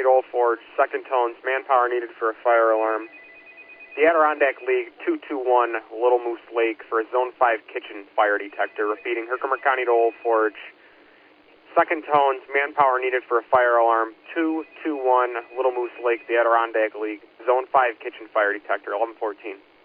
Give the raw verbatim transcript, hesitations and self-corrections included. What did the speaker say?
to Old Forge, second tones, manpower needed for a fire alarm. The Adirondack League two two one, Little Moose Lake for a Zone five kitchen fire detector. Repeating, Herkimer County to Old Forge, second tones, manpower needed for a fire alarm. two two one, Little Moose Lake, the Adirondack League, Zone five kitchen fire detector, eleven fourteen.